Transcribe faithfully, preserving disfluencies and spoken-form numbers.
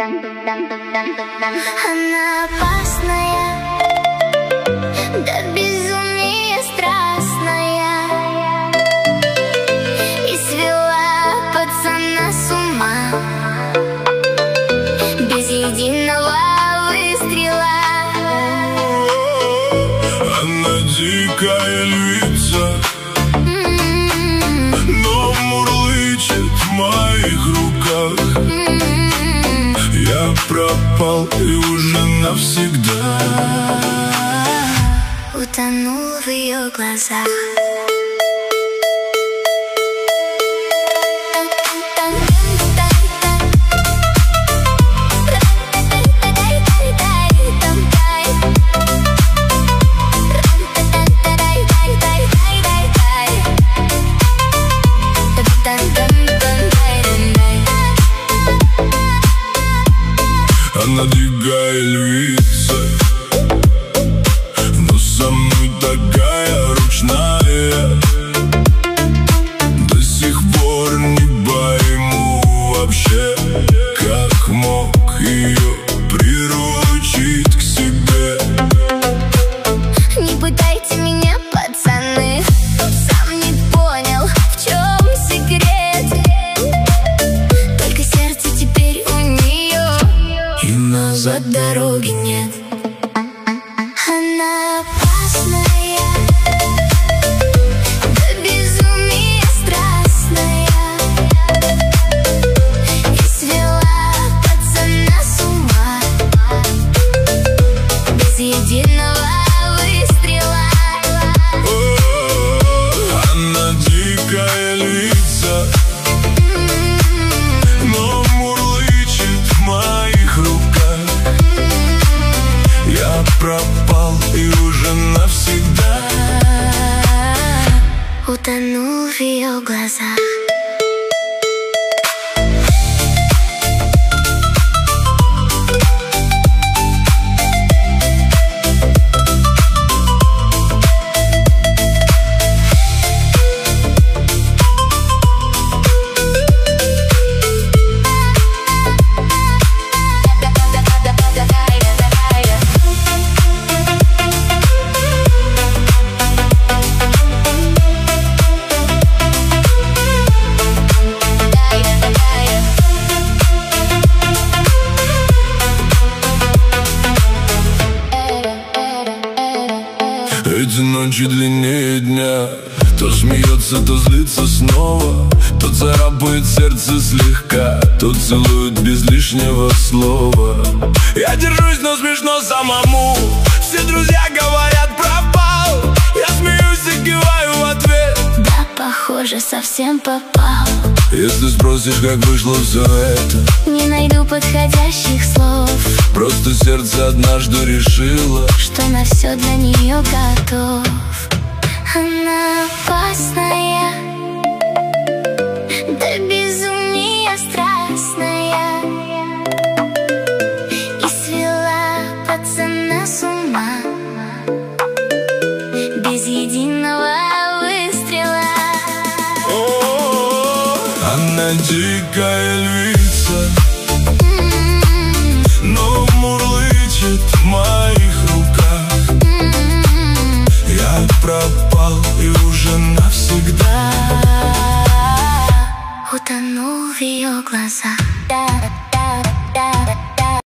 Она опасная, до безумия страстная, и свела пацана с ума без единого выстрела. Она дикая львица, но мурлычет в моих руках. Я пропал и уже навсегда утонул в ее глазах. Она дикая львица, но со мной такая ручная. До сих пор не пойму вообще, как мог ее приручить к себе. Не пытайте меня, пацаны, сам не понял, в чем секрет. Только сердце теперь у нее, и назад дороги нет. Она опасная, до безумия страстная, и свела пацана с ума без единого выстрела. О, она дикая львица, но мурлычет в моих руках. Я пропал и уже навсегда утонул в ее глазах. Эти ночи длиннее дня, то смеется, то злится снова, то царапает сердце слегка, то целует без лишнего слова. Я держусь, но смешно самому. Все друзья говорят, пропал. Я смеюсь и киваю в ответ. Да, похоже, совсем попал. Если спросишь, как вышло все это, не найду подходящих слов. просто сердце однажды решило, что на все для нее готов. Она опасная, до безумия страстная, и свела пацана с ума без единого выстрела. она дикая львица,